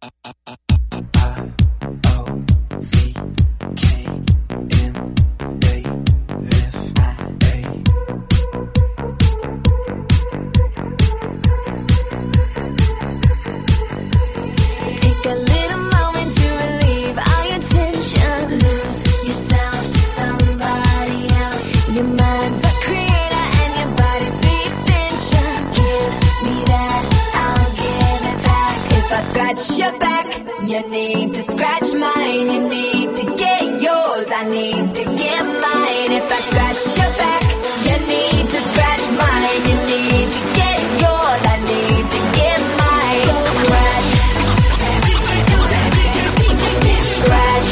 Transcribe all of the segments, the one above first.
Take a little moment to relieve all your tension. Lose yourself to somebody else. Your mind's the creator and your body's the extension. Give me that, I'll give it back. If I scratch your back, you need to scratch mine. You need to get yours, I need to get mine. If I scratch your back, you need to scratch mine. You need to get yours, I need to get mine. Scratch. Scratch.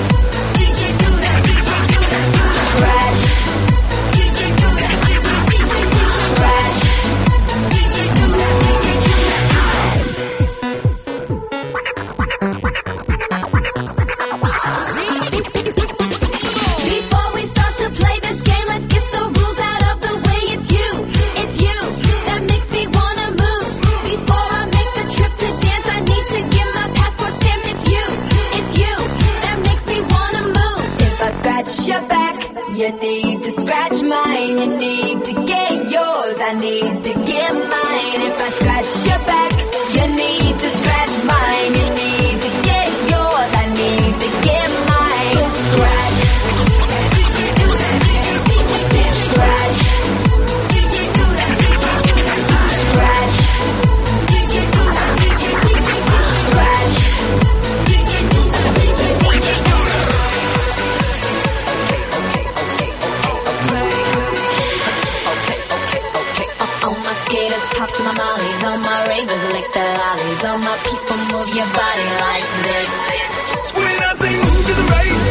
Scratch. Scratch. Before we start to play this game, let's get the rules out of the way. It's you that makes me wanna move. Before I make the trip to dance, I need to get my passport stamped. It's you that makes me wanna move. If I scratch your back, you need to scratch mine. You need to get yours, I need to get mine. If I scratch your back, you need to scratch mine. You need to get yours, I need to get mine. Scratch. Scratch. Scratch. Scratch. On my skaters, pops my mollies, on my ravers, lick the lollies, on my people, move your body like this. When I say move to the right,